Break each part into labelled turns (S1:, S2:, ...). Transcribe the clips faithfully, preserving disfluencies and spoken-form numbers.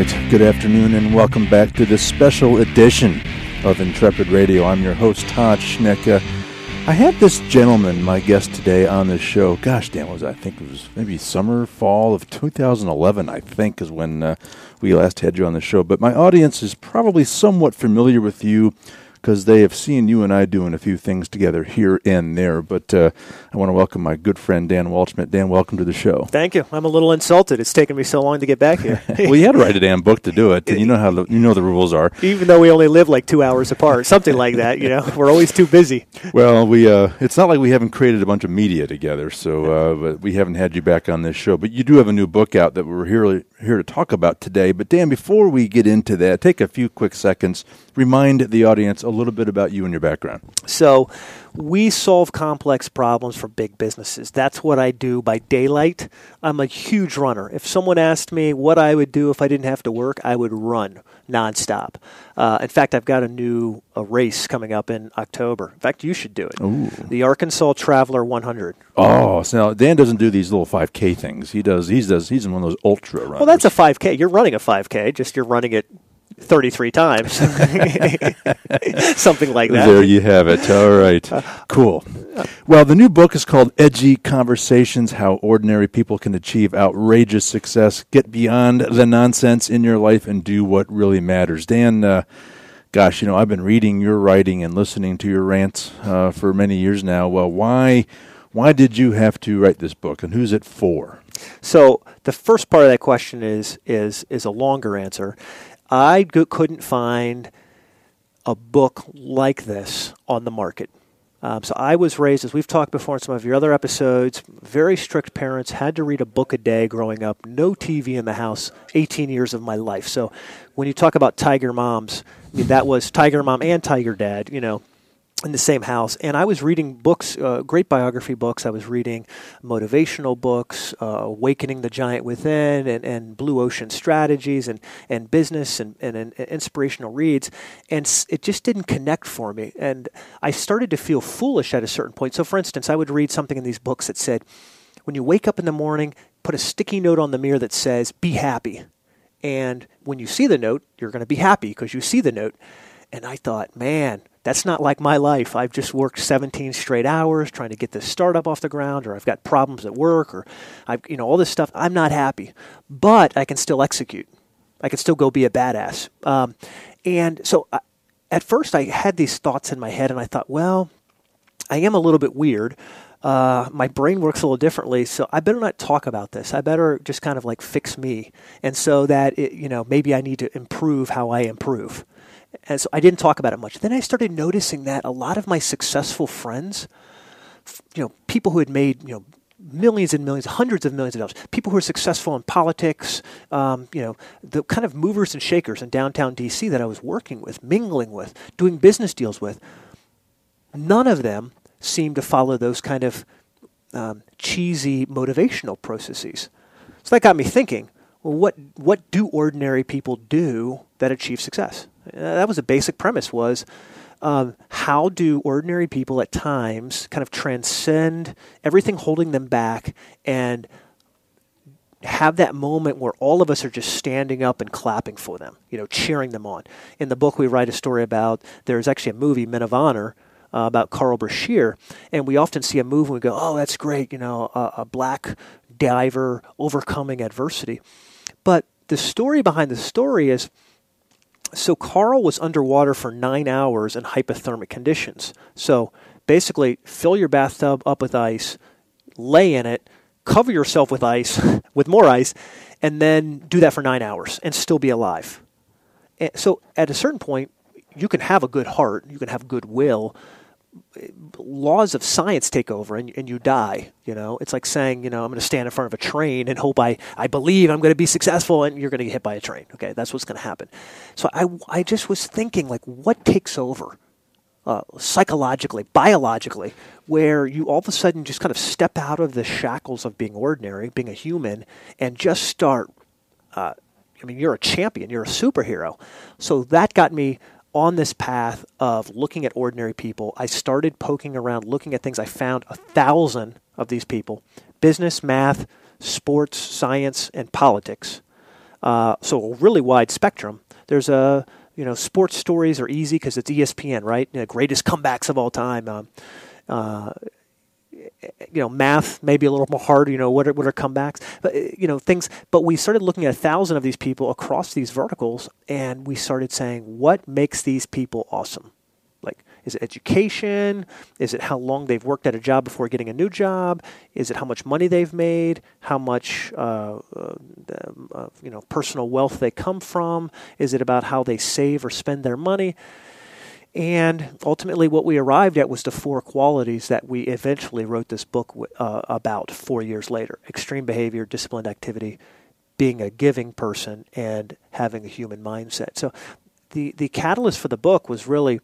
S1: right, good afternoon and welcome back to this special edition of Intrepid Radio. I'm your host, Todd Schneck. I had this gentleman, my guest today on this show. Gosh, damn, was I think it was maybe summer, fall of two thousand eleven, I think, is when uh, we last had you on the show. But my audience is probably somewhat familiar with you because they have seen you and I doing a few things together here and there. But uh, I want to welcome my good friend, Dan Waldschmidt. Dan, welcome to the show.
S2: Thank you. I'm a little insulted. It's taken me so long to get back here.
S1: Well, you had to write a damn book to do it. You know how the, you know the rules are.
S2: Even though we only live like two hours apart, something like that, you know. We're always too busy.
S1: Well, we uh, it's not like we haven't created a bunch of media together, so uh, but we haven't had you back on this show. But you do have a new book out that we're here, here to talk about today. But, Dan, before we get into that, take a few quick seconds. Remind the audience a little bit about you and your background.
S2: So we solve complex problems for big businesses. That's what I do by daylight. I'm a huge runner. If someone asked me what I would do if I didn't have to work, I would run nonstop. Uh, in fact, I've got a new a race coming up in October. In fact, you should do it.
S1: Ooh.
S2: The Arkansas Traveler one hundred.
S1: Oh, so now Dan doesn't do these little five K things. He does. He does. He's one of those ultra runners.
S2: Well, that's a five K. You're running a five K. Just you're running it thirty-three times. Something like that.
S1: There you have it. All right. Cool. Well, the new book is called Edgy Conversations, How Ordinary People Can Achieve Outrageous Success, Get Beyond the Nonsense in Your Life, and Do What Really Matters. Dan, uh, gosh, you know, I've been reading your writing and listening to your rants uh, for many years now. Well, why, why did you have to write this book, and who's it for?
S2: So the first part of that question is is is a longer answer. I g- couldn't find a book like this on the market. Um, so I was raised, as we've talked before in some of your other episodes, very strict parents, had to read a book a day growing up, no T V in the house, eighteen years of my life. So when you talk about Tiger Moms, I mean, that was Tiger Mom and Tiger Dad, you know, in the same house. And I was reading books, uh, great biography books. I was reading motivational books, uh, Awakening the Giant Within, and, and Blue Ocean Strategies, and, and business and, and, and inspirational reads. And it just didn't connect for me. And I started to feel foolish at a certain point. So, for instance, I would read something in these books that said, when you wake up in the morning, put a sticky note on the mirror that says, be happy. And when you see the note, you're going to be happy because you see the note. And I thought, man, that's not like my life. I've just worked seventeen straight hours trying to get this startup off the ground, or I've got problems at work, or I've, you know, all this stuff. I'm not happy, but I can still execute. I can still go be a badass. Um, and so I, at first I had these thoughts in my head, and I thought, well, I am a little bit weird. Uh, my brain works a little differently, so I better not talk about this. I better just kind of like fix me. And so that, it, you know, maybe I need to improve how I improve. And so I didn't talk about it much. Then I started noticing that a lot of my successful friends, you know, people who had made, you know, millions and millions, hundreds of millions of dollars, people who are successful in politics, um, you know, the kind of movers and shakers in downtown D C that I was working with, mingling with, doing business deals with, none of them seemed to follow those kind of um, cheesy motivational processes. So that got me thinking, well, what what do ordinary people do that achieve success? Uh, that was a basic premise, was um, how do ordinary people at times kind of transcend everything holding them back and have that moment where all of us are just standing up and clapping for them, you know, cheering them on. In the book, we write a story about, there's actually a movie, Men of Honor, uh, about Carl Brashear, and we often see a movie and we go, oh, that's great, you know, a, a black diver overcoming adversity. But the story behind the story is, so Carl was underwater for nine hours in hypothermic conditions. So basically, fill your bathtub up with ice, lay in it, cover yourself with ice, with more ice, and then do that for nine hours and still be alive. And so at a certain point, you can have a good heart, you can have goodwill. Laws of science take over and, and you die. You know, it's like saying, you know, I'm going to stand in front of a train and hope I, I believe I'm going to be successful, and you're going to get hit by a train. Okay, that's what's going to happen. So I, I just was thinking, like, what takes over uh, psychologically, biologically, where you all of a sudden just kind of step out of the shackles of being ordinary, being a human, and just start, uh, I mean, you're a champion, you're a superhero. So that got me on this path of looking at ordinary people. I started poking around, looking at things. I found a thousand of these people: business, math, sports, science, and politics. Uh, so a really wide spectrum. There's a, you know, sports stories are easy because it's E S P N, right? You know, greatest comebacks of all time. Um, uh, you know, math maybe a little more hard. You know, what are what are comebacks? But you know, things. But we started looking at a thousand of these people across these verticals, and we started saying, what makes these people awesome? Like, is it education? Is it how long they've worked at a job before getting a new job? Is it how much money they've made? How much uh, uh, uh, you know personal wealth they come from? Is it about how they save or spend their money? And ultimately what we arrived at was the four qualities that we eventually wrote this book uh, about four years later. Extreme behavior, disciplined activity, being a giving person, and having a human mindset. So the, the catalyst for the book was really,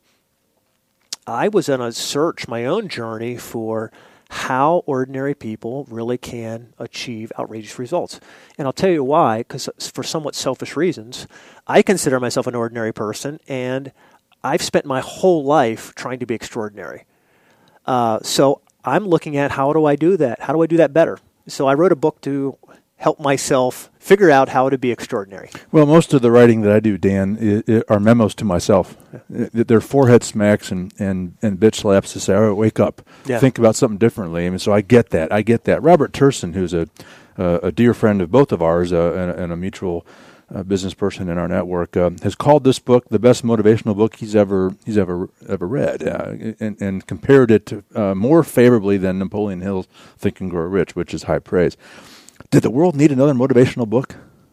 S2: I was on a search, my own journey for how ordinary people really can achieve outrageous results. And I'll tell you why, because for somewhat selfish reasons, I consider myself an ordinary person, and I've spent my whole life trying to be extraordinary. Uh, so I'm looking at how do I do that? How do I do that better? So I wrote a book to help myself figure out how to be extraordinary.
S1: Well, most of the writing that I do, Dan, i- i- are memos to myself. Yeah. They're forehead smacks and, and, and bitch slaps to say, all right, wake up.
S2: Yeah.
S1: Think about something differently. I mean, so I get that. I get that. Robert Turson, who's a, uh, a dear friend of both of ours uh, and, and a mutual Uh, business person in our network, uh, has called this book the best motivational book he's ever he's ever ever read, uh, and, and compared it to uh, more favorably than Napoleon Hill's Think and Grow Rich, which is high praise. Did the world need another motivational book?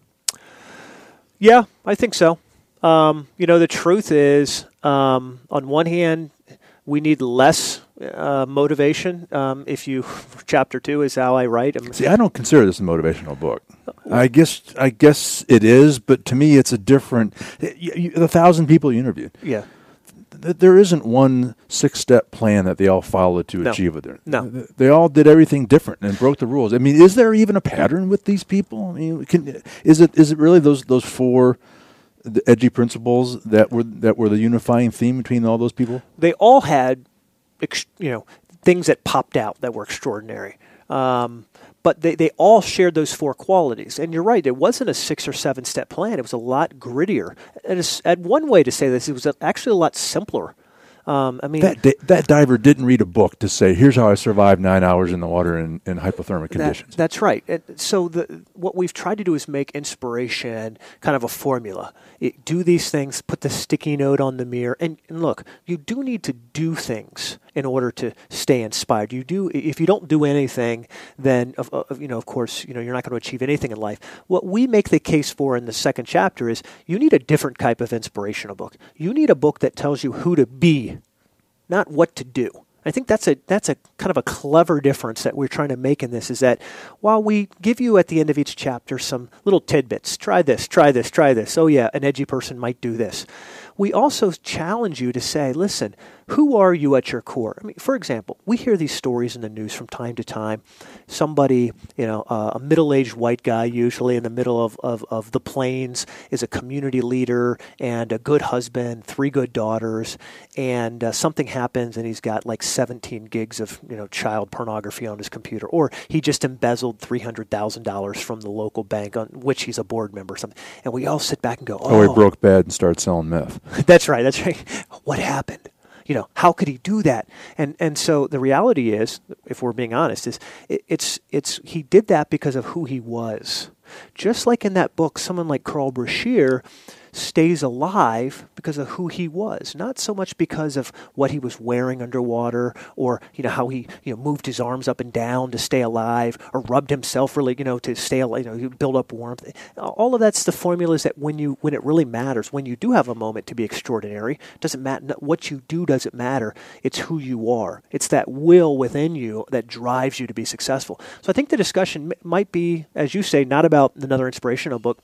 S2: Yeah, I think so. Um, you know, the truth is, um, on one hand, we need less uh, motivation. Um, if you, chapter two is how I write. I'm,
S1: See, I don't consider this a motivational book. I guess I guess it is, but to me, it's a different. You, you, the thousand people you interviewed,
S2: yeah,
S1: th- there isn't one six-step plan that they all followed to
S2: No.
S1: achieve it.
S2: No.
S1: They all did everything different and broke the rules. I mean, is there even a pattern with these people? I mean, can, is it is it really those those four the edgy principles that were that were the unifying theme between all those people?
S2: they all had, ex- you know, things that popped out that were extraordinary. Um, but they, they all shared those four qualities. And you're right, it wasn't a six or seven step plan. It was a lot grittier. And, it's, and one way to say this, it was actually a lot simpler. Um, I mean,
S1: That di- that diver didn't read a book to say, here's how I survived nine hours in the water in, in hypothermic conditions.
S2: That, that's right. And so the, what we've tried to do is make inspiration kind of a formula. It, do these things, put the sticky note on the mirror. And, and look, you do need to do things in order to stay inspired. You do. If you don't do anything, then, of, of, you know, of course, you know, you're not going to achieve anything in life. What we make the case for in the second chapter is you need a different type of inspirational book. You need a book that tells you who to be, not what to do. I think that's a that's a kind of a clever difference that we're trying to make in this, is that while we give you at the end of each chapter some little tidbits, try this, try this, try this. Oh yeah, an edgy person might do this. We also challenge you to say, listen, who are you at your core? I mean, for example, we hear these stories in the news from time to time. Somebody, you know, uh, a middle-aged white guy, usually in the middle of, of, of the plains, is a community leader and a good husband, three good daughters, and uh, something happens and he's got like seventeen gigs of, you know, child pornography on his computer, or he just embezzled three hundred thousand dollars from the local bank on which he's a board member or something. And we all sit back and go, oh.
S1: Or he broke bad and started selling meth.
S2: That's right. That's right. What happened? You know, how could he do that? And and so the reality is, if we're being honest, is it, it's it's he did that because of who he was. Just like in that book, someone like Carl Brashear stays alive because of who he was, not so much because of what he was wearing underwater, or you know how he you know moved his arms up and down to stay alive, or rubbed himself really you know to stay alive, you know build up warmth. All of that's the formulas that when you when it really matters, when you do have a moment to be extraordinary, doesn't matter what you do, doesn't matter. It's who you are. It's that will within you that drives you to be successful. So I think the discussion m- might be, as you say, not about another inspirational book,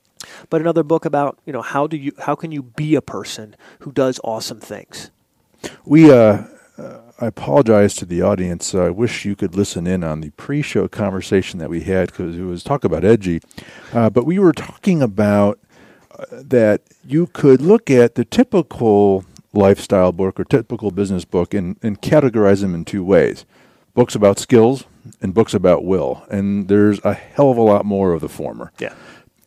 S2: but another book about, you know, how do you, how can you be a person who does awesome things?
S1: We, uh, uh, I apologize to the audience. I wish you could listen in on the pre-show conversation that we had, because it was talk about edgy. Uh, but we were talking about uh, that you could look at the typical lifestyle book or typical business book and, and categorize them in two ways. Books about skills and books about will. And there's a hell of a lot more of the former.
S2: Yeah.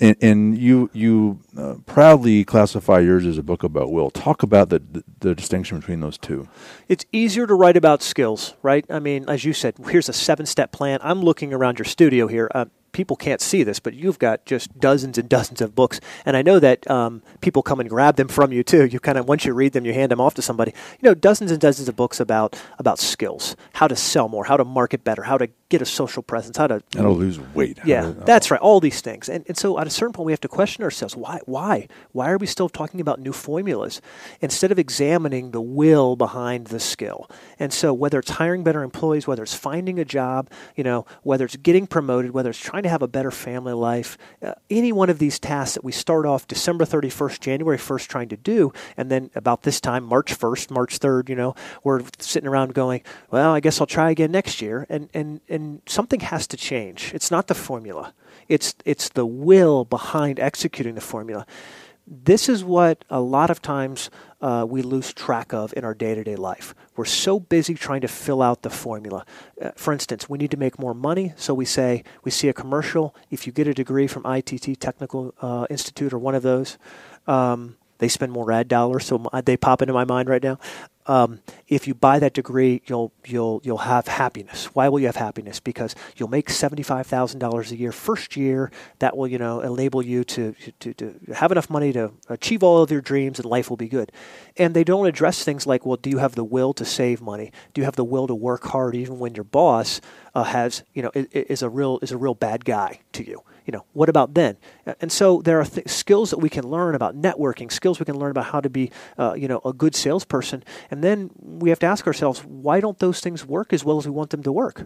S1: and, and you you uh, proudly classify yours as a book about will. Talk about the, the the distinction between those two.
S2: It's easier to write about skills, right? I mean, as you said, here's a seven-step plan. I'm looking around your studio here. Uh, people can't see this, but you've got just dozens and dozens of books. And I know that um, people come and grab them from you too. You kind of, once you read them, you hand them off to somebody. You know, dozens and dozens of books about about skills, how to sell more, how to market better, how to get a social presence, how to...
S1: How to lose weight.
S2: Yeah,
S1: to,
S2: that's right. All these things. And and so at a certain point, we have to question ourselves, why? Why? Why are we still talking about new formulas instead of examining the will behind the skill? And so whether it's hiring better employees, whether it's finding a job, you know, whether it's getting promoted, whether it's trying to have a better family life, uh, any one of these tasks that we start off December thirty-first, January first trying to do, and then about this time, March first, March third, you know, we're sitting around going, well, I guess I'll try again next year. And, and, and something has to change. It's not the formula. It's it's the will behind executing the formula. This is what a lot of times uh, we lose track of in our day-to-day life. We're so busy trying to fill out the formula. Uh, for instance, we need to make more money, so we say, we see a commercial. If you get a degree from I T T Technical uh, Institute or one of those, um, they spend more ad dollars, so they pop into my mind right now. Um, if you buy that degree, you'll you'll you'll have happiness. Why will you have happiness? Because you'll make seventy-five thousand dollars a year first year. That will, you know, enable you to, to to have enough money to achieve all of your dreams, and life will be good. And they don't address things like, well, do you have the will to save money? Do you have the will to work hard even when your boss uh, has, you know, is a real is a real bad guy to you? You know, what about then? And so there are th- skills that we can learn about networking, skills we can learn about how to be, uh, you know, a good salesperson. And then we have to ask ourselves, why don't those things work as well as we want them to work?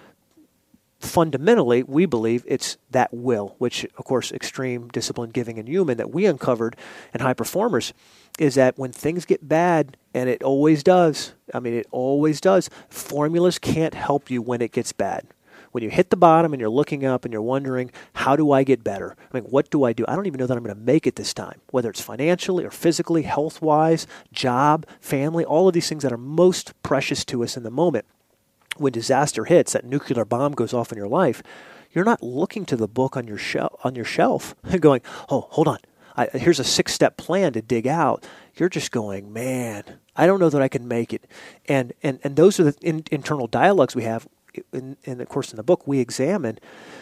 S2: Fundamentally, we believe it's that will, which, of course, extreme discipline, giving, and human that we uncovered in High Performers, is that when things get bad, and it always does, I mean, it always does, formulas can't help you when it gets bad. When you hit the bottom and you're looking up and you're wondering, how do I get better? I mean, what do I do? I don't even know that I'm going to make it this time, whether it's financially or physically, health-wise, job, family, all of these things that are most precious to us in the moment. When disaster hits, that nuclear bomb goes off in your life, you're not looking to the book on your, shel- on your shelf and going, oh, hold on, I, here's a six-step plan to dig out. You're just going, man, I don't know that I can make it. And and, and those are the in, internal dialogues we have. In, in, of course, in the book, we examine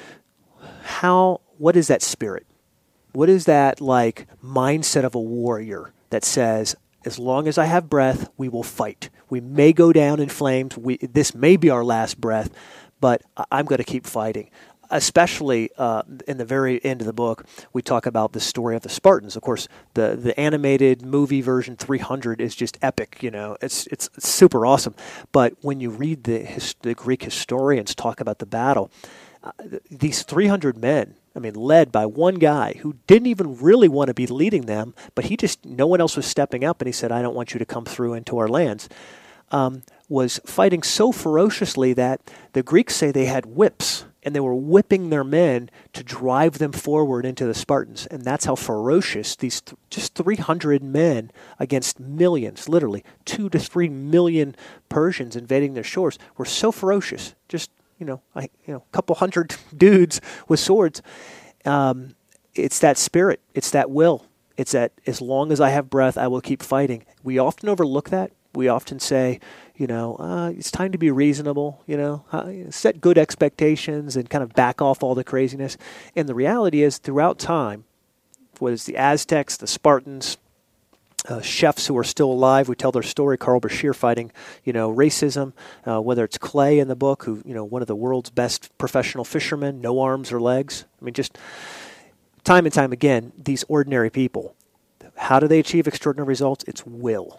S2: how, what is that spirit? What is that, like, mindset of a warrior that says, as long as I have breath, we will fight. We may go down in flames. We, this may be our last breath, but I'm going to keep fighting. Especially uh, in the very end of the book, we talk about the story of the Spartans. Of course, the, the animated movie version three hundred is just epic. You know, it's it's, it's super awesome. But when you read the his, the Greek historians talk about the battle, uh, these three hundred men, I mean, led by one guy who didn't even really want to be leading them, but he just, no one else was stepping up, and he said, "I don't want you to come through into our lands." Um, was fighting so ferociously that the Greeks say they had whips, and they were whipping their men to drive them forward into the Spartans. And that's how ferocious these th- just three hundred men against millions, literally two to three million Persians invading their shores, were so ferocious. Just, you know, a you know, couple hundred dudes with swords. Um, it's that spirit. It's that will. It's that as long as I have breath, I will keep fighting. We often overlook that. We often say, you know, uh, it's time to be reasonable, you know, uh, set good expectations and kind of back off all the craziness. And the reality is, throughout time, whether it's the Aztecs, the Spartans, uh, chefs who are still alive, we tell their story, Carl Bashir fighting, you know, racism, uh, whether it's Clay in the book, who, you know, one of the world's best professional fishermen, no arms or legs. I mean, just time and time again, these ordinary people, how do they achieve extraordinary results? It's will.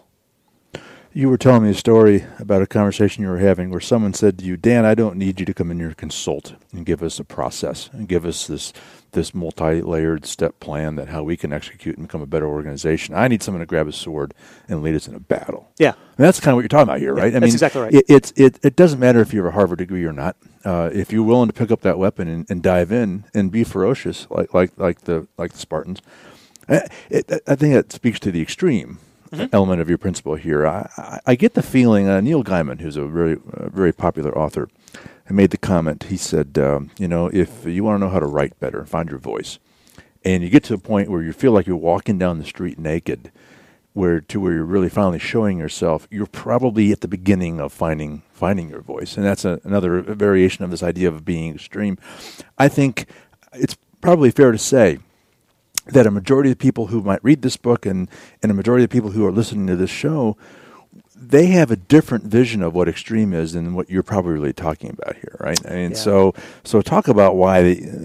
S1: You were telling me a story about a conversation you were having where someone said to you, Dan, I don't need you to come in here and consult and give us a process and give us this this multi-layered step plan that how we can execute and become a better organization. I need someone to grab a sword and lead us in a battle.
S2: Yeah.
S1: And that's kind of what you're talking about here,
S2: yeah,
S1: right?
S2: I
S1: that's
S2: mean, exactly right.
S1: It, it, it, it doesn't matter if you have a Harvard degree or not. Uh, if you're willing to pick up that weapon and, and dive in and be ferocious like like like the like the Spartans, I, it, I think that speaks to the extreme. Mm-hmm. Element of your principle here. I, I, I get the feeling, uh, Neil Gaiman, who's a very uh, very popular author, made the comment, he said, um, you know, if you want to know how to write better, find your voice. and you get to a point where you feel like you're walking down the street naked, where to where you're really finally showing yourself, you're probably at the beginning of finding finding your voice. And that's a, another variation of this idea of being extreme. I think it's probably fair to say that a majority of the people who might read this book and, and a majority of the people who are listening to this show, they have a different vision of what extreme is than what you're probably really talking about here, right? I mean, yeah. so so talk about why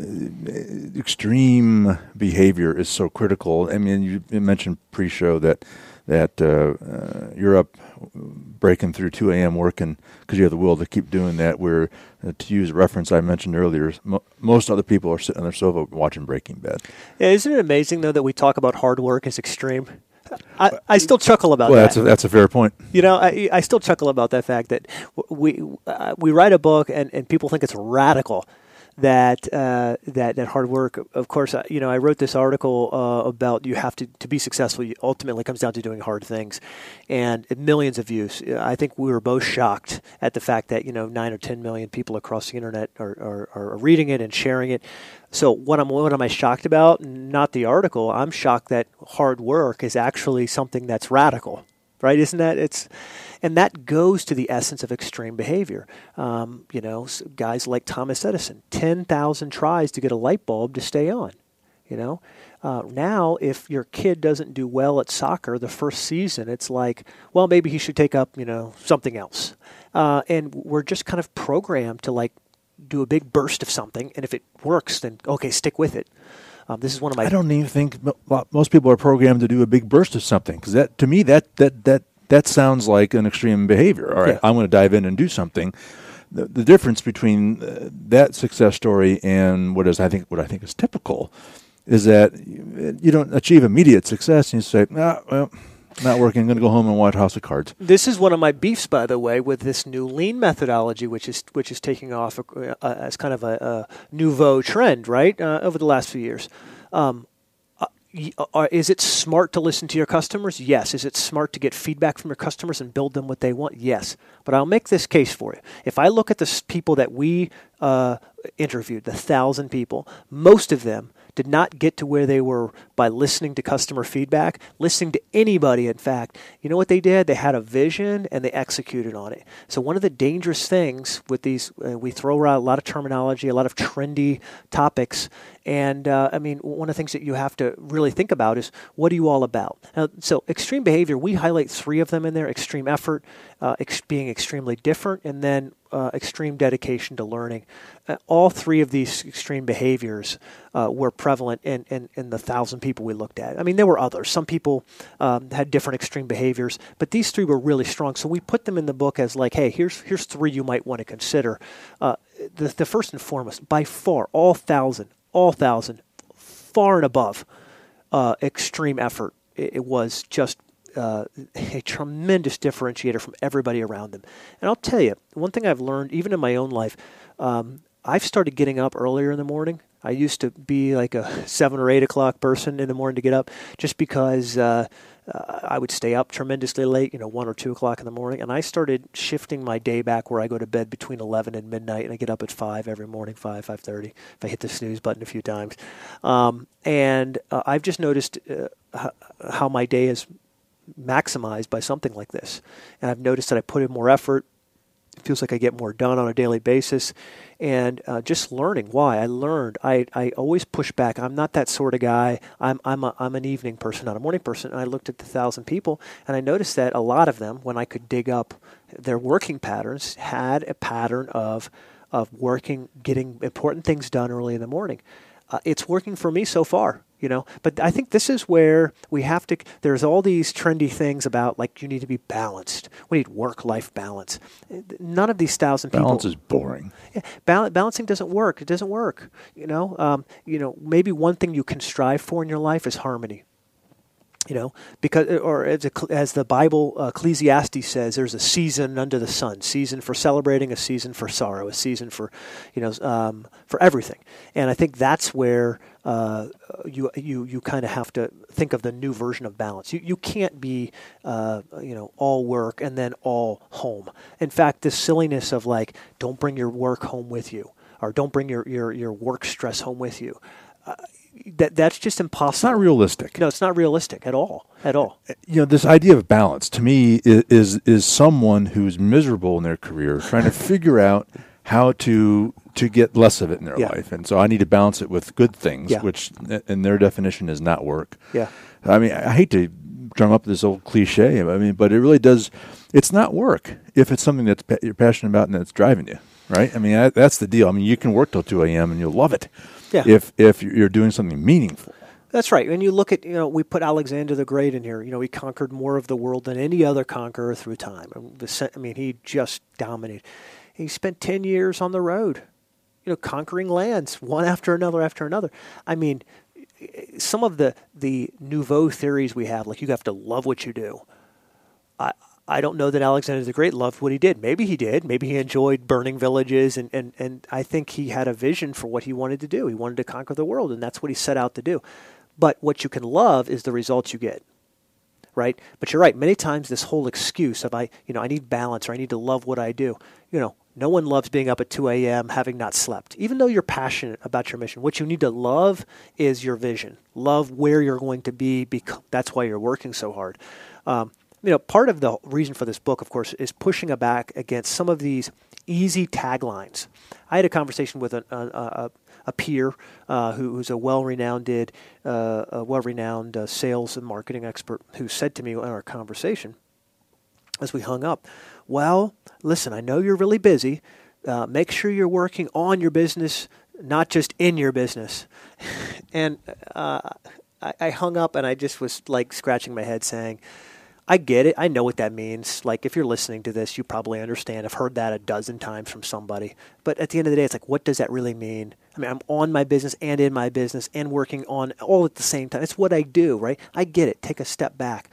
S1: the uh, extreme behavior is so critical. I mean, you, you mentioned pre-show that that uh, uh, you're up breaking through two a.m. working because you have the will to keep doing that, where, uh, to use a reference I mentioned earlier, mo- most other people are sitting on their sofa watching Breaking Bad.
S2: Yeah, isn't it amazing, though, that we talk about hard work as extreme? I, I still chuckle about
S1: well,
S2: that.
S1: That's a, that's a fair point.
S2: You know, I, I still chuckle about that fact that we uh, we write a book and, and people think it's radical that uh, that that hard work. Of course, you know, I wrote this article uh, about you have to to be successful. Ultimately, comes down to doing hard things, and millions of views. I think we were both shocked at the fact that you know nine or ten million people across the internet are are, are reading it and sharing it. So what am what am I shocked about? Not the article. I'm shocked that hard work is actually something that's radical, right? Isn't that it's, and that goes to the essence of extreme behavior. Um, you know, guys like Thomas Edison, ten thousand tries to get a light bulb to stay on. You know, uh, now if your kid doesn't do well at soccer the first season, it's like, well, maybe he should take up you know something else, uh, and we're just kind of programmed to like. do a big burst of something, and if it works, then okay, stick with it. Um, this is one of my.
S1: I don't even think most people are programmed to do a big burst of something, because that, to me, that that that that sounds like an extreme behavior. All right, yeah. I'm going to dive in and do something. The, the difference between uh, that success story and what is I think what I think is typical is that you, you don't achieve immediate success, and you say, ah, well. Not working. I'm going to go home and watch House of Cards.
S2: This is one of my beefs, by the way, with this new lean methodology, which is which is taking off uh, as kind of a, a nouveau trend, right? Uh, over the last few years, um, uh, is it smart to listen to your customers? Yes. Is it smart to get feedback from your customers and build them what they want? Yes. But I'll make this case for you. If I look at the people that we uh, interviewed, the thousand people, most of them did not get to where they were by listening to customer feedback, listening to anybody, in fact. You know what they did? They had a vision and they executed on it. So one of the dangerous things with these, uh, we throw around a lot of terminology, a lot of trendy topics, and uh, I mean, one of the things that you have to really think about is, what are you all about? Now, so extreme behavior, we highlight three of them in there: extreme effort, uh, ex- being extremely different, and then uh, extreme dedication to learning. Uh, all three of these extreme behaviors uh, were prevalent in, in, in the thousand people we looked at. I mean, there were others. Some people um, had different extreme behaviors, but these three were really strong. So we put them in the book as like, hey, here's here's three you might want to consider. Uh, the, the first and foremost, by far, all thousand, all thousand, far and above uh, extreme effort. It, it was just Uh, a tremendous differentiator from everybody around them. And I'll tell you, one thing I've learned, even in my own life, um, I've started getting up earlier in the morning. I used to be like a seven or eight o'clock person in the morning to get up, just because uh, uh, I would stay up tremendously late, you know, one or two o'clock in the morning. And I started shifting my day back, where I go to bed between eleven and midnight, and I get up at five every morning, five, five thirty, if I hit the snooze button a few times. Um, and uh, I've just noticed uh, how my day is maximized by something like this. And I've noticed that I put in more effort. It feels like I get more done on a daily basis. And uh, just learning why. I learned, I, I always push back. I'm not that sort of guy. I'm I'm a, I'm an evening person, not a morning person. And I looked at the thousand people, and I noticed that a lot of them, when I could dig up their working patterns, had a pattern of of working, getting important things done early in the morning. Uh, it's working for me so far. You know, but I think this is where we have to, there's all these trendy things about, like, you need to be balanced. We need work-life balance. None of these thousand people.
S1: Balance is boring.
S2: Yeah, bal- balancing doesn't work. It doesn't work. You know, um, you know, maybe one thing you can strive for in your life is harmony. You know, because, or as, a, as the Bible, uh, Ecclesiastes says, there's a season under the sun, season for celebrating, a season for sorrow, a season for, you know, um, for everything. And I think that's where uh, you you you kind of have to think of the new version of balance. You you can't be, uh, you know, all work and then all home. In fact, this silliness of like, don't bring your work home with you, or don't bring your your, your work stress home with you. Uh, that that's just impossible.
S1: It's not realistic.
S2: No, it's not realistic at all. At all.
S1: You know, this idea of balance to me is is, is someone who's miserable in their career trying to figure out how to to get less of it in their
S2: yeah.
S1: life, and so I need to balance it with good things,
S2: yeah.
S1: which in their definition is not work.
S2: Yeah.
S1: I mean, I hate to drum up this old cliche. I mean, but it really does. It's not work if it's something that's pa- you're passionate about and that's driving you, right? I mean, I, that's the deal. I mean, you can work till two a.m. and you'll love it.
S2: Yeah.
S1: If if you're doing something meaningful.
S2: That's right. And you look at, you know, we put Alexander the Great in here. You know, he conquered more of the world than any other conqueror through time. I mean, he just dominated. He spent ten years on the road, you know, conquering lands, one after another after another. I mean, some of the, the nouveau theories we have, like you have to love what you do. I I don't know that Alexander the Great loved what he did. Maybe he did. Maybe he enjoyed burning villages, and, and, and I think he had a vision for what he wanted to do. He wanted to conquer the world, and that's what he set out to do. But what you can love is the results you get, right? But you're right. Many times this whole excuse of, I, you know, I need balance, or I need to love what I do. You know, no one loves being up at two a.m. having not slept, even though you're passionate about your mission. What you need to love is your vision. Love where you're going to be, because that's why you're working so hard. Um, you know, part of the reason for this book, of course, is pushing back against some of these easy taglines. I had a conversation with a, a, a, a peer uh, who, who's a well-renowned, uh, a well-renowned uh, sales and marketing expert, who said to me in our conversation, as we hung up, well, listen, I know you're really busy. Uh, make sure you're working on your business, not just in your business. And uh, I, I hung up, and I just was like scratching my head saying, I get it. I know what that means. Like, if you're listening to this, you probably understand. I've heard that a dozen times from somebody. But at the end of the day, it's like, what does that really mean? I mean, I'm on my business and in my business and working on all at the same time. It's what I do, right? I get it. Take a step back.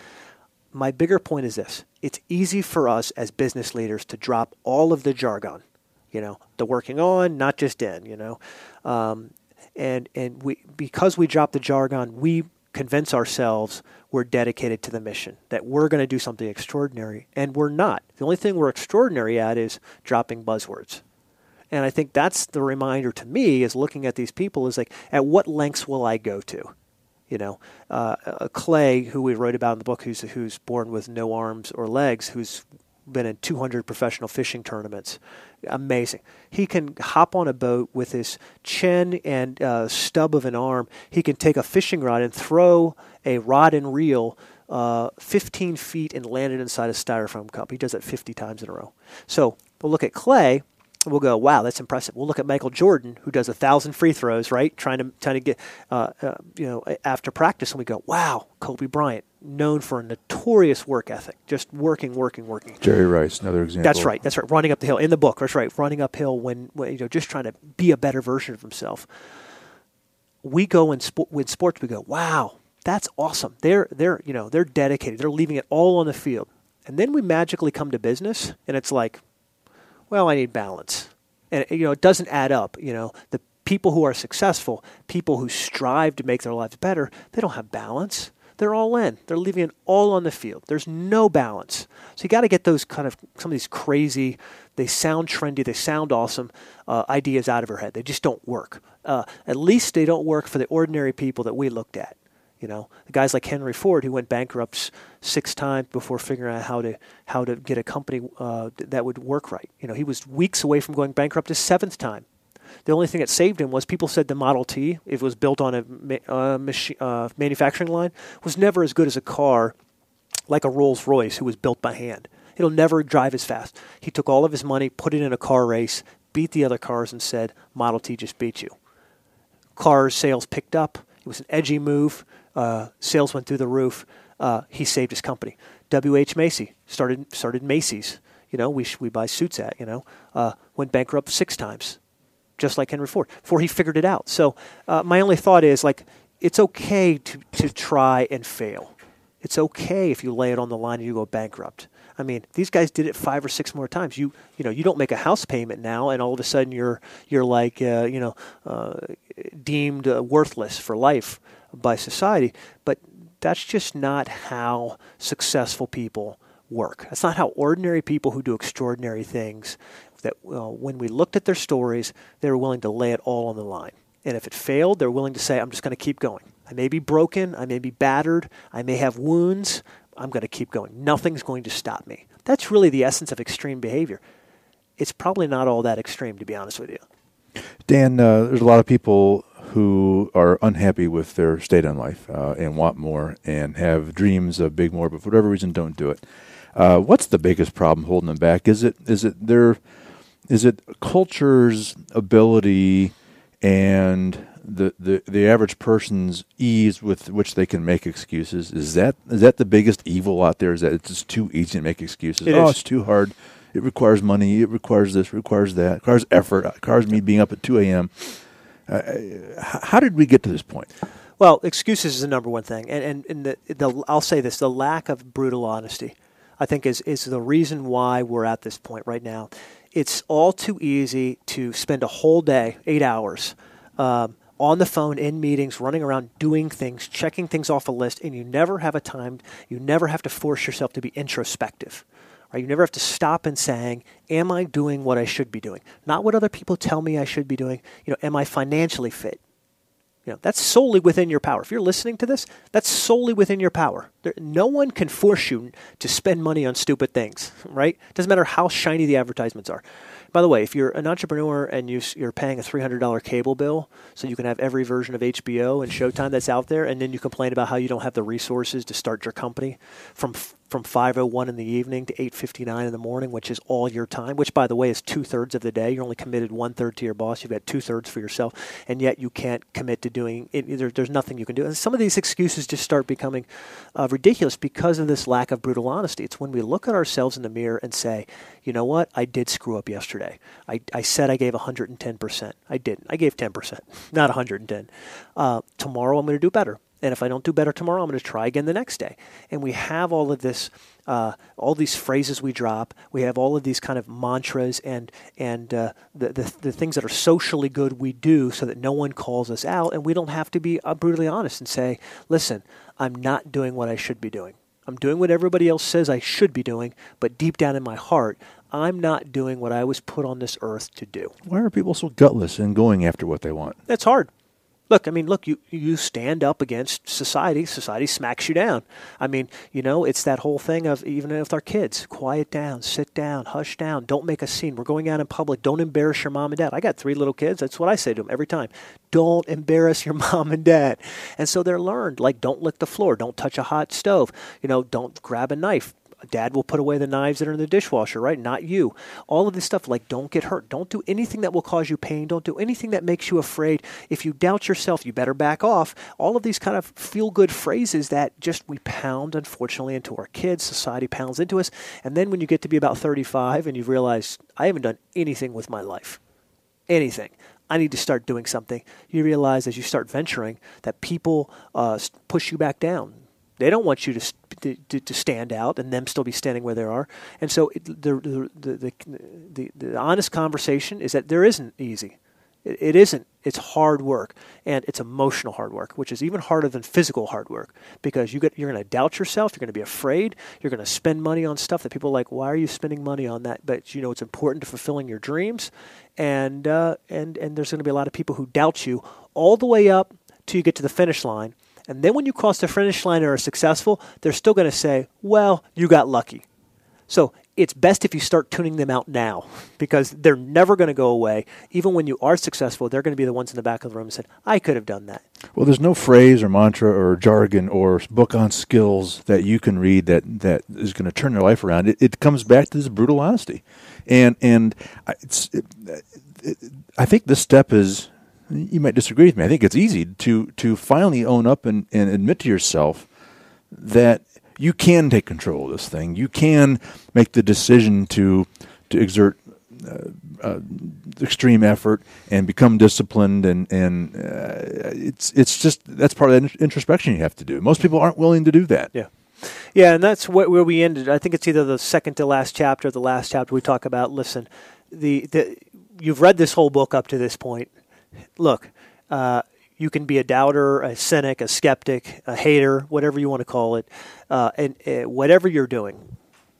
S2: My bigger point is this. It's easy for us as business leaders to drop all of the jargon, you know, the working on, not just in, you know. Um, and and we because we drop the jargon, we convince ourselves we're dedicated to the mission, that we're going to do something extraordinary, and we're not. The only thing we're extraordinary at is dropping buzzwords. And I think that's the reminder to me, is looking at these people, is like, at what lengths will I go to? You know, uh, uh, Clay, who we wrote about in the book, who's who's born with no arms or legs, who's been in two hundred professional fishing tournaments. Amazing. He can hop on a boat with his chin and uh, stub of an arm. He can take a fishing rod and throw a rod and reel uh, fifteen feet and land it inside a styrofoam cup. He does that fifty times in a row. So we'll look at Clay. We'll go, wow, that's impressive. We'll look at Michael Jordan, who does a thousand free throws, right? Trying to trying to get, uh, uh, you know, after practice, and we go, wow, Kobe Bryant, known for a notorious work ethic, just working, working, working.
S1: Jerry Rice, another example.
S2: That's right. That's right. Running up the hill in the book. That's right. Running uphill when, when you know, just trying to be a better version of himself. We go in sp- with sports. We go, wow, that's awesome. They're they're you know they're dedicated. They're leaving it all on the field, and then we magically come to business, and it's like, well, I need balance. And, you know, it doesn't add up. You know, the people who are successful, people who strive to make their lives better, they don't have balance. They're all in. They're leaving it all on the field. There's no balance. So you got to get those kind of, some of these crazy, they sound trendy, they sound awesome uh, ideas out of your head. They just don't work. Uh, at least they don't work for the ordinary people that we looked at. You know, the guys like Henry Ford, who went bankrupt six times before figuring out how to how to get a company uh, that would work right. You know, he was weeks away from going bankrupt his seventh time. The only thing that saved him was, people said the Model T, if it was built on a uh, machi- uh, manufacturing line, was never as good as a car like a Rolls Royce, who was built by hand. It'll never drive as fast. He took all of his money, put it in a car race, beat the other cars, and said, Model T just beat you. Car sales picked up. It was an edgy move. Uh, sales went through the roof. Uh, he saved his company. W H Macy started started Macy's. You know, we we buy suits at. You know, uh, went bankrupt six times, just like Henry Ford, before he figured it out. So uh, my only thought is, like, it's okay to to try and fail. It's okay if you lay it on the line and you go bankrupt. I mean, these guys did it five or six more times. You you know, you don't make a house payment now, and all of a sudden you're you're like uh, you know uh, deemed uh, worthless for life by society. But that's just not how successful people work. That's not how ordinary people who do extraordinary things, that uh, when we looked at their stories, they were willing to lay it all on the line. And if it failed, they're willing to say, I'm just going to keep going. I may be broken. I may be battered. I may have wounds. I'm going to keep going. Nothing's going to stop me. That's really the essence of extreme behavior. It's probably not all that extreme, to be honest with you.
S1: Dan, uh, there's a lot of people who are unhappy with their state in life uh, and want more and have dreams of big more, but for whatever reason don't do it. Uh, what's the biggest problem holding them back? Is it is it their is it culture's ability and the, the the average person's ease with which they can make excuses? Is that is that the biggest evil out there? Is that it's just too easy to make excuses?
S2: It
S1: oh,
S2: is.
S1: It's too hard. It requires money. It requires this. It requires that. It requires effort. It requires me being up at two a.m. Uh, how did we get to this point?
S2: Well, excuses is the number one thing, and and, and the, the I'll say this: the lack of brutal honesty, I think, is is the reason why we're at this point right now. It's all too easy to spend a whole day, eight hours, um, on the phone, in meetings, running around, doing things, checking things off a list, and you never have a time. You never have to force yourself to be introspective. Right? You never have to stop and saying, am I doing what I should be doing? Not what other people tell me I should be doing. You know, am I financially fit? You know, that's solely within your power. If you're listening to this, that's solely within your power. There, no one can force you to spend money on stupid things, right? It doesn't matter how shiny the advertisements are. By the way, if you're an entrepreneur and you, you're paying a three hundred dollars cable bill so you can have every version of H B O and Showtime that's out there, and then you complain about how you don't have the resources to start your company from from five oh one in the evening to eight fifty-nine in the morning, which is all your time, which, by the way, is two-thirds of the day. You're only committed one-third to your boss. You've got two-thirds for yourself, and yet you can't commit to doing it. There, there's nothing you can do. And some of these excuses just start becoming uh, ridiculous because of this lack of brutal honesty. It's when we look at ourselves in the mirror and say, you know what, I did screw up yesterday. I, I said I gave one hundred ten percent. I didn't. I gave ten percent, not one hundred ten. Uh, tomorrow I'm going to do better. And if I don't do better tomorrow, I'm going to try again the next day. And we have all of this, uh, all these phrases we drop. We have all of these kind of mantras and and uh, the, the the things that are socially good we do so that no one calls us out, and we don't have to be uh, brutally honest and say, listen, I'm not doing what I should be doing. I'm doing what everybody else says I should be doing, but deep down in my heart, I'm not doing what I was put on this earth to do.
S1: Why are people so gutless in going after what they want?
S2: That's hard. Look, I mean, look, you, you stand up against society. Society smacks you down. I mean, you know, it's that whole thing of, even with our kids, quiet down, sit down, hush down, don't make a scene. We're going out in public. Don't embarrass your mom and dad. I got three little kids. That's what I say to them every time. Don't embarrass your mom and dad. And so they're learned, like, don't lick the floor. Don't touch a hot stove. You know, don't grab a knife. Dad will put away the knives that are in the dishwasher, right? Not you. All of this stuff, like, don't get hurt. Don't do anything that will cause you pain. Don't do anything that makes you afraid. If you doubt yourself, you better back off. All of these kind of feel-good phrases that just we pound, unfortunately, into our kids. Society pounds into us. And then when you get to be about thirty-five and you realize, I haven't done anything with my life. Anything. I need to start doing something. You realize as you start venturing that people uh, push you back down. They don't want you to, to to stand out and them still be standing where they are. And so it, the, the, the the the honest conversation is that there isn't easy. It, it isn't. It's hard work, and it's emotional hard work, which is even harder than physical hard work, because you get you're going to doubt yourself. You're going to be afraid. You're going to spend money on stuff that people are like, why are you spending money on that? But you know it's important to fulfilling your dreams, and uh, and and there's going to be a lot of people who doubt you all the way up till you get to the finish line. And then when you cross the finish line and are successful, they're still going to say, well, you got lucky. So it's best if you start tuning them out now, because they're never going to go away. Even when you are successful, they're going to be the ones in the back of the room and said, I could have done that.
S1: Well, there's no phrase or mantra or jargon or book on skills that you can read that, that is going to turn your life around. It, it comes back to this brutal honesty. And, and it's, it, it, I think this step is... You might disagree with me. I think it's easy to to finally own up and, and admit to yourself that you can take control of this thing. You can make the decision to to exert uh, uh, extreme effort and become disciplined. And and uh, it's it's just that's part of that introspection you have to do. Most people aren't willing to do that.
S2: Yeah. Yeah, and that's what, where we ended. I think it's either the second to last chapter or the last chapter we talk about, listen, the, the you've read this whole book up to this point. Look, uh, you can be a doubter, a cynic, a skeptic, a hater, whatever you want to call it, uh, and uh, whatever you're doing.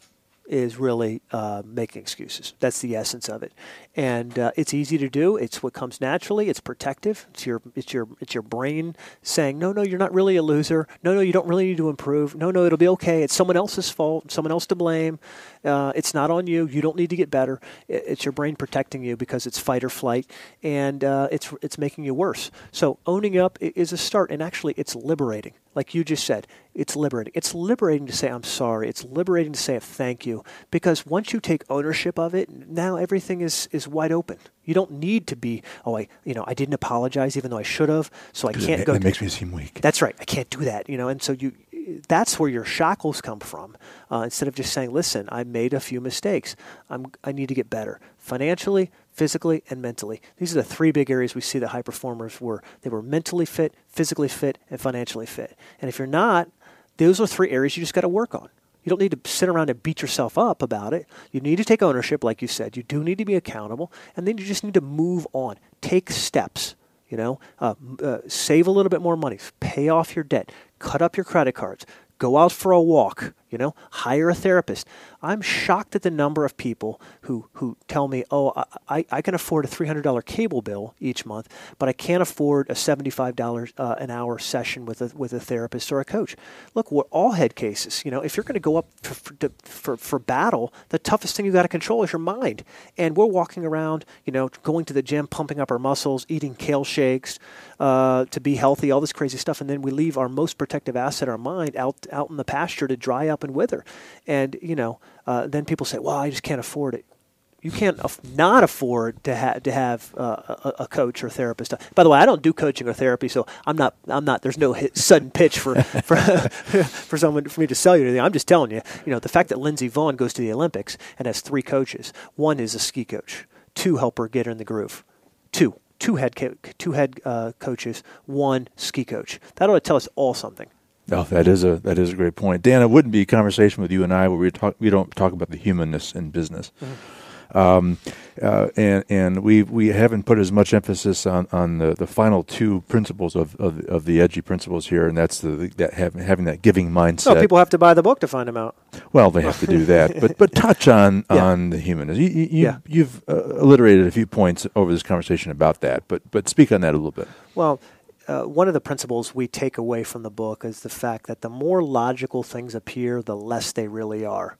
S2: is really uh, making excuses. That's the essence of it, and uh, it's easy to do. It's what comes naturally. It's protective. It's your it's your it's your brain saying, no, no, you're not really a loser. No, no, you don't really need to improve. No, no, it'll be okay. It's someone else's fault. Someone else to blame. Uh, it's not on you. You don't need to get better. It's your brain protecting you because it's fight or flight, and uh, it's it's making you worse. So owning up is a start, and actually, it's liberating. Like you just said, it's liberating. It's liberating to say, I'm sorry. It's liberating to say thank you. Because once you take ownership of it, now everything is, is wide open. You don't need to be, oh, I you know, I didn't apologize even though I should have, so I can't
S1: it,
S2: go.
S1: It makes me seem weak.
S2: That's right. I can't do that. You know, and so you, that's where your shackles come from. Uh, instead of just saying, listen, I made a few mistakes. I'm, I need to get better. Financially, physically, and mentally. These are the three big areas we see that high performers were. They were mentally fit, physically fit, and financially fit. And if you're not, those are three areas you just got to work on. You don't need to sit around and beat yourself up about it. You need to take ownership, like you said. You do need to be accountable. And then you just need to move on. Take steps. You know, uh, uh, save a little bit more money. Pay off your debt. Cut up your credit cards. Go out for a walk, you know, hire a therapist. I'm shocked at the number of people who, who tell me, oh, I, I can afford a three hundred dollars cable bill each month, but I can't afford a seventy-five dollars uh, an hour session with a, with a therapist or a coach. Look, we're all head cases. You know, if you're going to go up for, for, for, for battle, the toughest thing you got to control is your mind. And we're walking around, you know, going to the gym, pumping up our muscles, eating kale shakes uh, to be healthy, all this crazy stuff. And then we leave our most protective asset, our mind, out out in the pasture to dry up and wither. And, you know, uh, then people say, well, I just can't afford it. You can't af- not afford to, ha- to have uh, a, a coach or therapist. By the way, I don't do coaching or therapy, so I'm not, I'm not, there's no hit, sudden pitch for, for, for someone, for me to sell you anything. I'm just telling you, you know, the fact that Lindsey Vonn goes to the Olympics and has three coaches. One is a ski coach. Two help her get her in the groove. Two. Two head, co- two head uh, coaches. One ski coach. That ought to tell us all something.
S1: Oh, that is a that is a great point, Dan. It wouldn't be a conversation with you and I where we talk. We don't talk about the humanness in business, mm-hmm. um, uh, and and we we haven't put as much emphasis on, on the, the final two principles of, of of the Edgy principles here, and that's the that having having that giving mindset.
S2: Oh, people have to buy the book to find them out.
S1: Well, they have to do that, but but touch on
S2: yeah.
S1: on the humanness. You, you,
S2: yeah.
S1: You've uh, alliterated a few points over this conversation about that, but but speak on that a little bit.
S2: Well. Uh, one of the principles we take away from the book is the fact that the more logical things appear, the less they really are.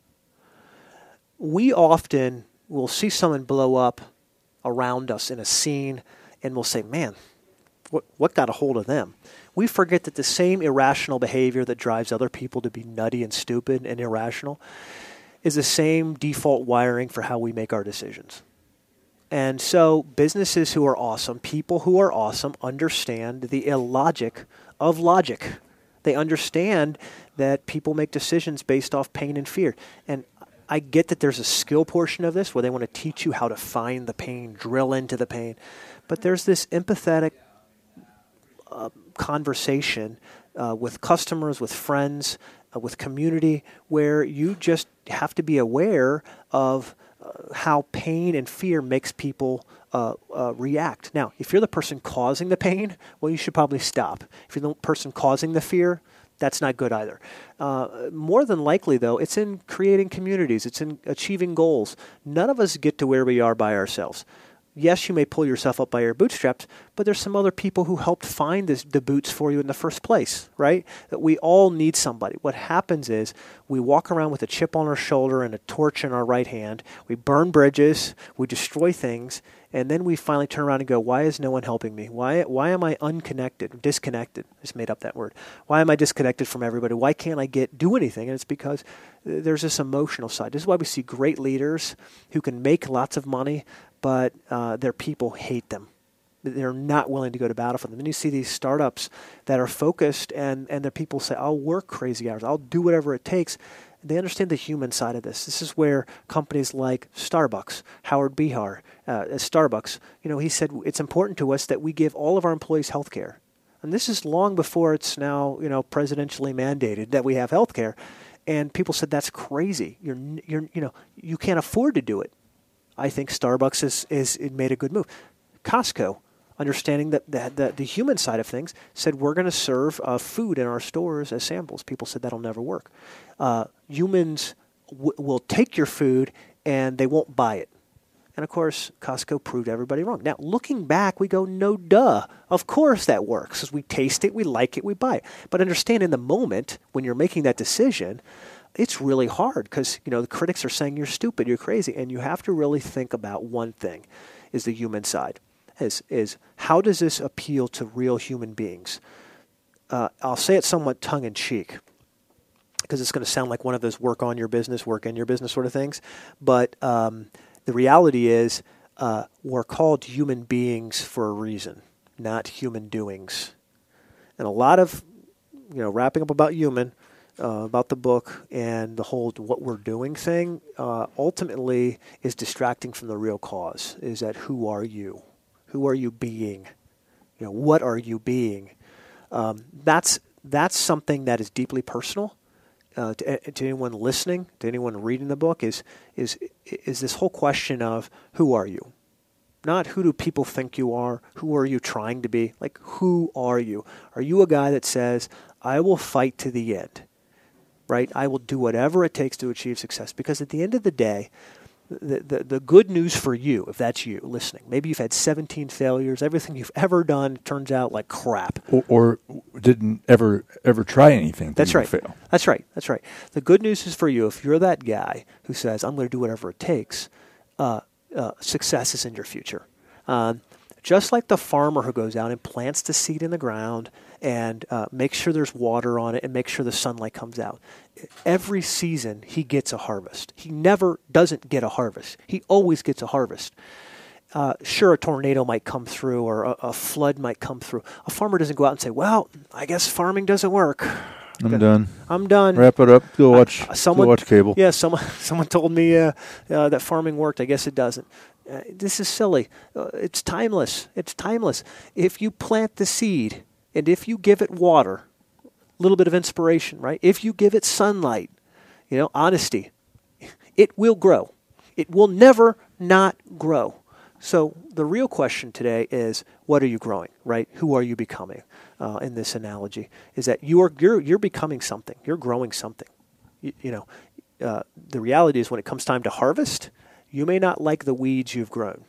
S2: We often will see someone blow up around us in a scene, and we'll say, man, what, what got a hold of them? We forget that the same irrational behavior that drives other people to be nutty and stupid and irrational is the same default wiring for how we make our decisions. And so businesses who are awesome, people who are awesome, understand the illogic of logic. They understand that people make decisions based off pain and fear. And I get that there's a skill portion of this where they want to teach you how to find the pain, drill into the pain. But there's this empathetic uh, conversation uh, with customers, with friends, uh, with community, where you just have to be aware of Uh, how pain and fear makes people uh, uh, react. Now, if you're the person causing the pain, well, you should probably stop. If you're the person causing the fear, that's not good either. Uh, more than likely, though, it's in creating communities. It's in achieving goals. None of us get to where we are by ourselves. Yes, you may pull yourself up by your bootstraps, but there's some other people who helped find this, the boots for you in the first place, right? That we all need somebody. What happens is we walk around with a chip on our shoulder and a torch in our right hand. We burn bridges, we destroy things, and then we finally turn around and go, why is no one helping me? Why why am I unconnected, disconnected? I just made up that word. Why am I disconnected from everybody? Why can't I get do anything? And it's because there's this emotional side. This is why we see great leaders who can make lots of money, but uh, their people hate them. They're not willing to go to battle for them. Then you see these startups that are focused, and, and their people say, I'll work crazy hours. I'll do whatever it takes. They understand the human side of this. This is where companies like Starbucks, Howard Behar, uh, at Starbucks, you know, he said it's important to us that we give all of our employees health care. And this is long before it's now, you know, presidentially mandated that we have health care. And people said, that's crazy. You're, you're, you know, you can't afford to do it. I think Starbucks is, is it made a good move. Costco, understanding that the, the, the human side of things, said we're going to serve uh, food in our stores as samples. People said that'll never work. Uh, humans w- will take your food and they won't buy it. And, of course, Costco proved everybody wrong. Now, looking back, we go, no duh. Of course that works. Because we taste it, we like it, we buy it. But understand in the moment, when you're making that decision, it's really hard because, you know, the critics are saying you're stupid, you're crazy. And you have to really think about one thing, is the human side. Is, is how does this appeal to real human beings? Uh, I'll say it somewhat tongue-in-cheek, because it's going to sound like one of those work on your business, work in your business sort of things. But um, the reality is uh, we're called human beings for a reason, not human doings. And a lot of, you know, wrapping up about human, uh, about the book and the whole what we're doing thing, uh, ultimately is distracting from the real cause, is that who are you? Who are you being? You know, what are you being? Um, that's that's something that is deeply personal. Uh, to, to anyone listening, to anyone reading the book, is is is this whole question of who are you? Not who do people think you are, who are you trying to be? Like, who are you? Are you a guy that says, I will fight to the end, right? I will do whatever it takes to achieve success? Because at the end of the day, the, the, the good news for you, if that's you listening, maybe you've had seventeen failures, everything you've ever done turns out like crap.
S1: Or, or didn't ever ever try anything.
S2: That's right.
S1: Fail.
S2: That's right. That's right. The good news is for you, if you're that guy who says, I'm going to do whatever it takes, uh, uh, success is in your future. Um, just like the farmer who goes out and plants the seed in the ground and uh, makes sure there's water on it and makes sure the sunlight comes out. Every season he gets a harvest. He never doesn't get a harvest. He always gets a harvest. Uh, sure, a tornado might come through or a, a flood might come through. A farmer doesn't go out and say, well, I guess farming doesn't work.
S1: I'm done.
S2: I'm done.
S1: Wrap it up. Go watch,
S2: uh, someone,
S1: go watch cable.
S2: Yeah, someone someone told me uh, uh, that farming worked. I guess it doesn't. Uh, this is silly. Uh, it's timeless. It's timeless. If you plant the seed and if you give it water, a little bit of inspiration, right? If you give it sunlight, you know, honesty, it will grow. It will never not grow. So the real question today is, what are you growing, right? Who are you becoming? Uh, in this analogy, is that you are you're you're becoming something. You're growing something. You, you know, uh, the reality is when it comes time to harvest, you may not like the weeds you've grown.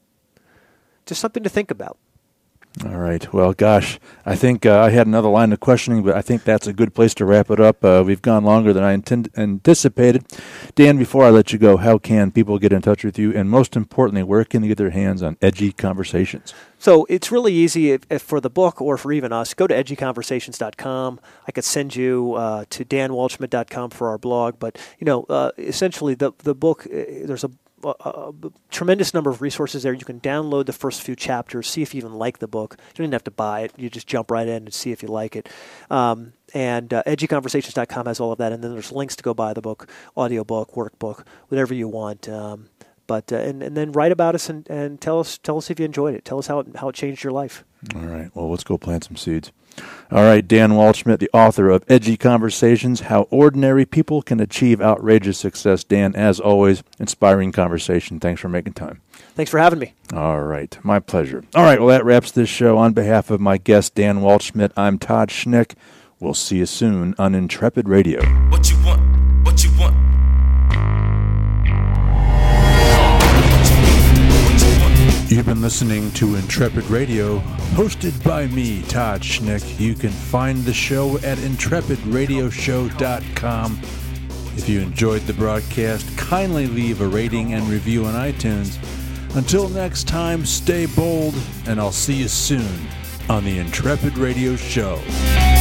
S2: Just something to think about.
S1: All right. Well, gosh, I think uh, I had another line of questioning, but I think that's a good place to wrap it up. Uh, we've gone longer than I intend- anticipated. Dan, before I let you go, how can people get in touch with you? And most importantly, where can they get their hands on Edgy Conversations?
S2: So it's really easy if, if for the book or for even us. Go to edgy conversations dot com. I could send you uh, to dan walshman dot com for our blog. But, you know, uh, essentially the, the book, uh, there's a A, a tremendous number of resources there. You can download the first few chapters, see if you even like the book. You don't even have to buy it. You just jump right in and see if you like it. Um, and uh, edgy conversations dot com has all of that. And then there's links to go buy the book, audiobook, workbook, whatever you want. Um, but uh, and, and then write about us and, and tell us tell us if you enjoyed it. Tell us how it, how it changed your life.
S1: All right. Well, let's go plant some seeds. All right, Dan Waldschmidt, the author of Edgy Conversations, How Ordinary People Can Achieve Outrageous Success. Dan, as always, inspiring conversation. Thanks for making time.
S2: Thanks for having me.
S1: All right, my pleasure. All right, well, that wraps this show. On behalf of my guest, Dan Waldschmidt, I'm Todd Schnick. We'll see you soon on Intrepid Radio.
S3: What you want? What you want?
S1: You've been listening to Intrepid Radio, hosted by me, Todd Schnick. You can find the show at intrepid radio show dot com. If you enjoyed the broadcast, kindly leave a rating and review on iTunes. Until next time, stay bold, and I'll see you soon on the Intrepid Radio Show.